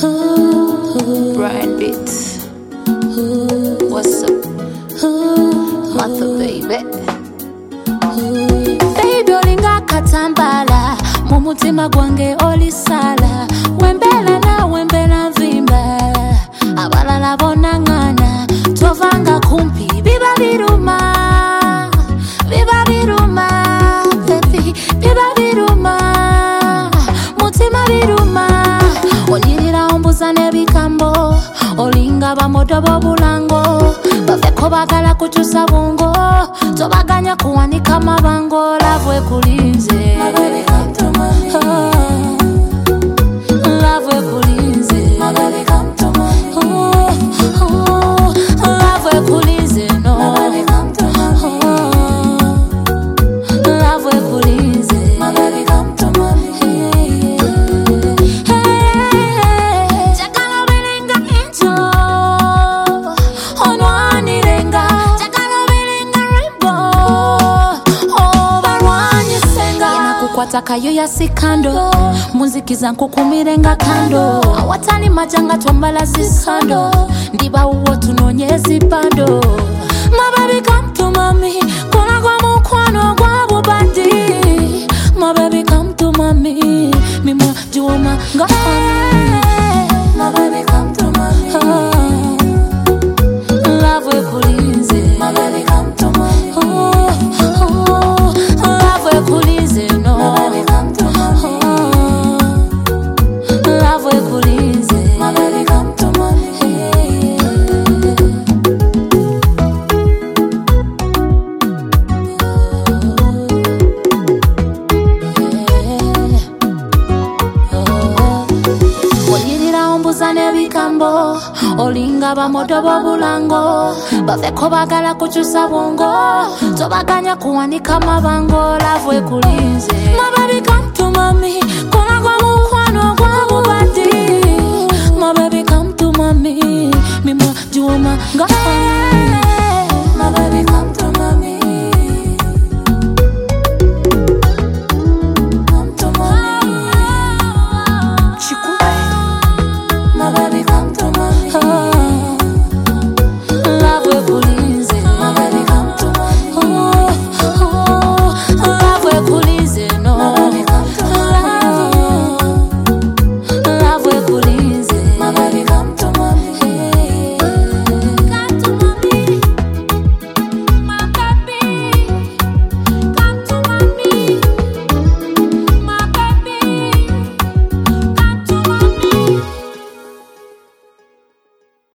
Brian Beats. What's up? Mother baby. Baby olinga katambala mumutima gwange olisala wembela na wembela vimba abalala bonangana tovanga kumpi biba biruma baby biba biruma mutima biruma onyirira ombuza nebikambo olinga bamoto bobulango baveko bagala kutusa bungo tobaganya kuwanika mabango lavwe kulinze lavwe kulinze lavwe kulinze no lavwe kulinze chakala bilinga into onwanirenga chakala bilinga rainbow obarwanyisenga inakukwata kayo ya sikando muziki zangu kumirenga kando awatani majanga twambala zisando ndiba uwo tunonyezi bando my baby come to mommy kona kwa mukwano gwa bubandi my baby come to mommy mimwa juoma ngafani my baby come to mommy love we kulinze my baby come to mommy love we kulinze no my baby come to mommy love we kulinze my baby come to mommy nebikambo olinga bamoto bobulango baveko bagala kuchusa bungo tobaganya kuwanika mabango lavwe kulinze my baby come to mommy